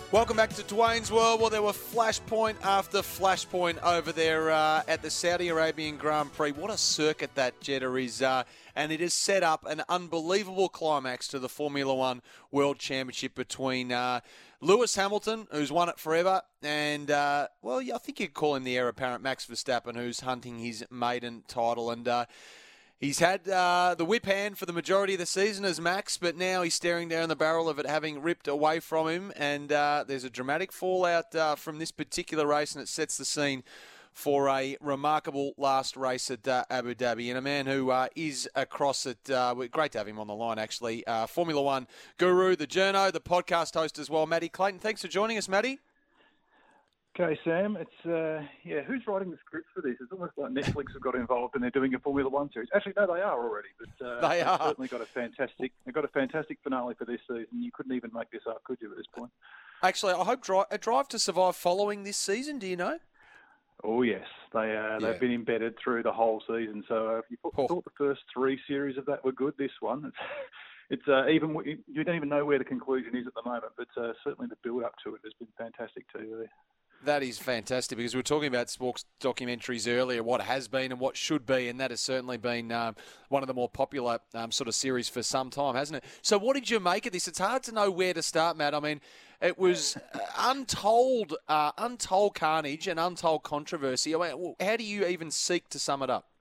Welcome back to Dwayne's World. Well, there were flashpoint after flashpoint over there at the Saudi Arabian Grand Prix. What a circuit that Jeddah is. And it has set up an unbelievable climax to the Formula One World Championship between Lewis Hamilton, who's won it forever, and, I think you'd call him the heir apparent, Max Verstappen, who's hunting his maiden title. And he's had the whip hand for the majority of the season as Max, but now he's staring down the barrel of it having ripped away from him. And there's a dramatic fallout from this particular race, and it sets the scene for a remarkable last race at Abu Dhabi. And a man who is across it, great to have him on the line, actually, Formula One guru, the journo, the podcast host as well, Matty Clayton. Thanks for joining us, Matty. Okay, Sam. It's who's writing the script for this? It's almost like Netflix have got involved and they're doing a Formula One series. Actually, no, they are already. But they are. Certainly got a fantastic finale for this season. You couldn't even make this up, could you, at this point? Actually, I hope Drive to Survive following this season. Do you know? Oh yes, they've been embedded through the whole season. So if you thought the first three series of that were good, this one it's even you don't even know where the conclusion is at the moment. But certainly the build up to it has been fantastic too. That is fantastic, because we were talking about sports documentaries earlier, what has been and what should be, and that has certainly been one of the more popular sort of series for some time, hasn't it? So what did you make of this? It's hard to know where to start, Matt. I mean, it was untold carnage and untold controversy. I mean, how do you even seek to sum it up?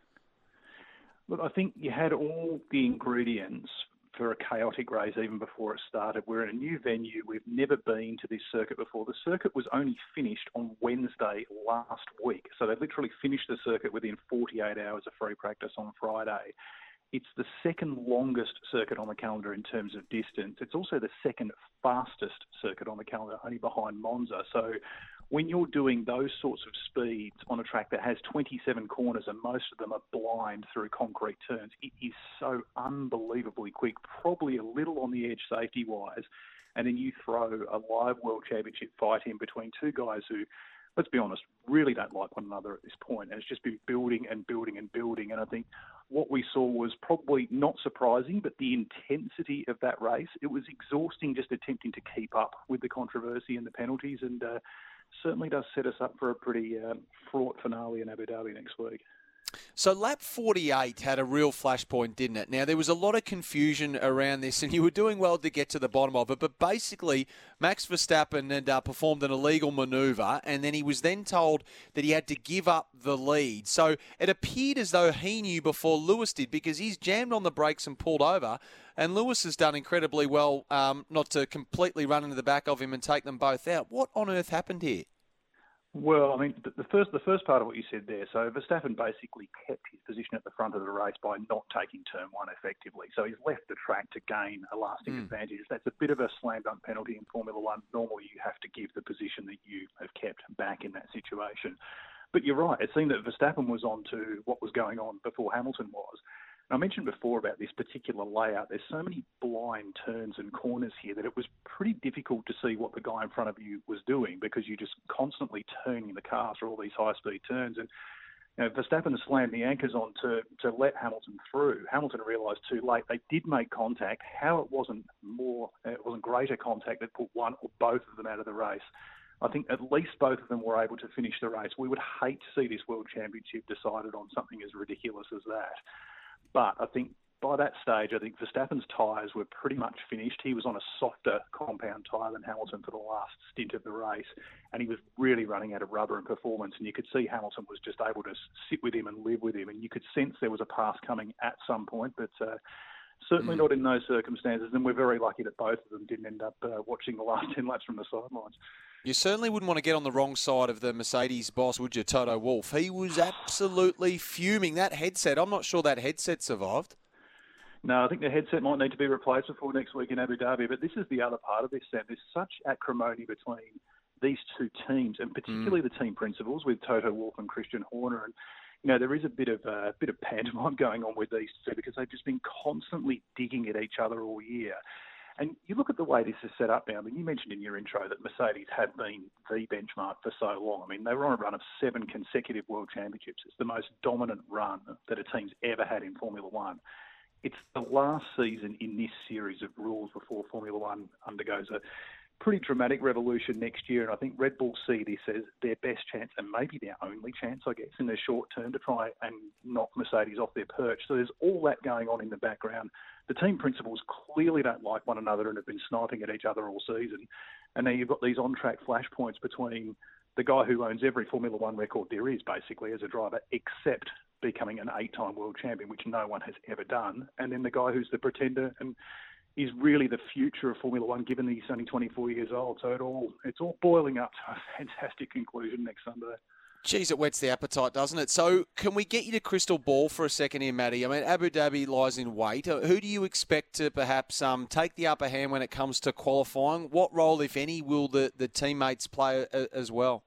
Look, I think you had all the ingredients for a chaotic race even before it started. We're in a new venue. We've never been to this circuit before. The circuit was only finished on Wednesday last week. So they literally finished the circuit within 48 hours of free practice on Friday. It's the second longest circuit on the calendar in terms of distance. It's also the second fastest circuit on the calendar, only behind Monza. So when you're doing those sorts of speeds on a track that has 27 corners and most of them are blind through concrete turns, it is so unbelievably quick, probably a little on the edge safety-wise. And then you throw a live World Championship fight in between two guys who, let's be honest, really don't like one another at this point. And it's just been building and building and building. And I think what we saw was probably not surprising, but the intensity of that race, it was exhausting just attempting to keep up with the controversy and the penalties. And certainly does set us up for a pretty fraught finale in Abu Dhabi next week. So lap 48 had a real flashpoint, didn't it? Now, there was a lot of confusion around this, and you were doing well to get to the bottom of it, but basically Max Verstappen had performed an illegal manoeuvre, and then he was then told that he had to give up the lead. So it appeared as though he knew before Lewis did, because he's jammed on the brakes and pulled over, and Lewis has done incredibly well not to completely run into the back of him and take them both out. What on earth happened here? Well, I mean, the first part of what you said there, so Verstappen basically kept his position at the front of the race by not taking turn one effectively. So he's left the track to gain a lasting advantage. That's a bit of a slam dunk penalty in Formula One. Normally you have to give the position that you have kept back in that situation. But you're right, it seemed that Verstappen was on to what was going on before Hamilton was. I mentioned before about this particular layout. There's so many blind turns and corners here that it was pretty difficult to see what the guy in front of you was doing, because you're just constantly turning the car through all these high-speed turns. And Verstappen slammed the anchors on to let Hamilton through. Hamilton realised too late they did make contact. How it wasn't greater contact that put one or both of them out of the race. I think at least both of them were able to finish the race. We would hate to see this World Championship decided on something as ridiculous as that. But I think by that stage, I think Verstappen's tyres were pretty much finished. He was on a softer compound tyre than Hamilton for the last stint of the race, and he was really running out of rubber and performance. And you could see Hamilton was just able to sit with him and live with him, and you could sense there was a pass coming at some point, but certainly not in those circumstances. And we're very lucky that both of them didn't end up watching the last 10 laps from the sidelines. You certainly wouldn't want to get on the wrong side of the Mercedes boss, would you, Toto Wolff? He was absolutely fuming. That headset, I'm not sure that headset survived. No, I think the headset might need to be replaced before next week in Abu Dhabi. But this is the other part of this, Sam. There's such acrimony between these two teams, and particularly the team principals with Toto Wolff and Christian Horner. And there is a bit of pantomime going on with these two, because they've just been constantly digging at each other all year. And you look at the way this is set up now. I mean, you mentioned in your intro that Mercedes have been the benchmark for so long. I mean, they were on a run of 7 consecutive World Championships. It's the most dominant run that a team's ever had in Formula One. It's the last season in this series of rules before Formula One undergoes a pretty dramatic revolution next year, and I think Red Bull see this as their best chance and maybe their only chance, I guess, in the short term to try and knock Mercedes off their perch. So there's all that going on in the background. The team principals clearly don't like one another and have been sniping at each other all season. And now you've got these on-track flashpoints between the guy who owns every Formula One record there is, basically, as a driver, except becoming an 8-time world champion, which no one has ever done, and then the guy who's the pretender and is really the future of Formula One, given that he's only 24 years old. So it's all boiling up to a fantastic conclusion next Sunday. Geez, it whets the appetite, doesn't it? So can we get you to crystal ball for a second here, Matty? I mean, Abu Dhabi lies in wait. Who do you expect to perhaps take the upper hand when it comes to qualifying? What role, if any, will the teammates play as well?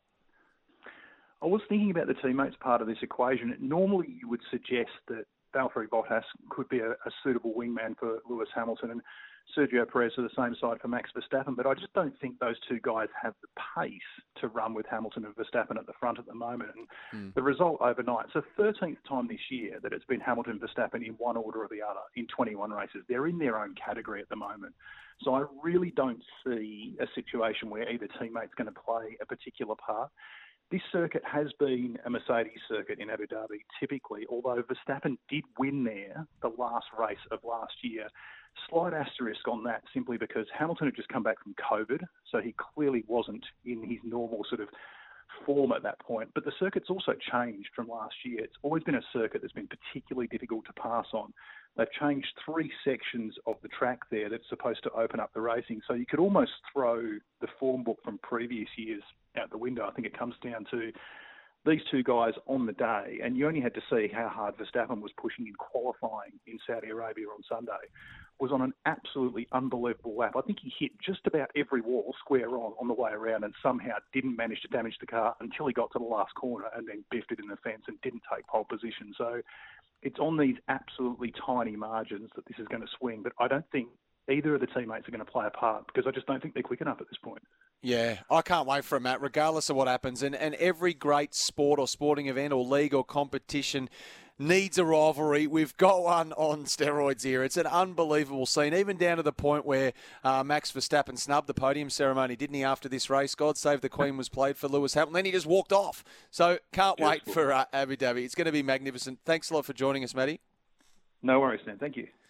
I was thinking about the teammates part of this equation. Normally, you would suggest that Valtteri Bottas could be a suitable wingman for Lewis Hamilton and Sergio Perez are the same side for Max Verstappen, but I just don't think those two guys have the pace to run with Hamilton and Verstappen at the front at the moment. And the result overnight, it's the 13th time this year that it's been Hamilton and Verstappen in one order or the other in 21 races. They're in their own category at the moment. So I really don't see a situation where either teammate's going to play a particular part. This circuit has been a Mercedes circuit in Abu Dhabi, typically, although Verstappen did win there the last race of last year. Slight asterisk on that, simply because Hamilton had just come back from COVID, so he clearly wasn't in his normal sort of form at that point. But the circuit's also changed from last year. It's always been a circuit that's been particularly difficult to pass on. They've changed 3 sections of the track there that's supposed to open up the racing. So you could almost throw the form book from previous years out the window. I think it comes down to these two guys on the day, and you only had to see how hard Verstappen was pushing in qualifying in Saudi Arabia on Sunday, was on an absolutely unbelievable lap. I think he hit just about every wall square on the way around and somehow didn't manage to damage the car until he got to the last corner and then biffed it in the fence and didn't take pole position. So it's on these absolutely tiny margins that this is going to swing, but I don't think either of the teammates are going to play a part because I just don't think they're quick enough at this point. Yeah, I can't wait for it, Matt, regardless of what happens. And every great sport or sporting event or league or competition needs a rivalry. We've got one on steroids here. It's an unbelievable scene, even down to the point where Max Verstappen snubbed the podium ceremony, didn't he, after this race? God Save the Queen was played for Lewis Hamilton. Then he just walked off. So can't wait for Abu Dhabi. It's going to be magnificent. Thanks a lot for joining us, Matty. No worries, Dan. Thank you.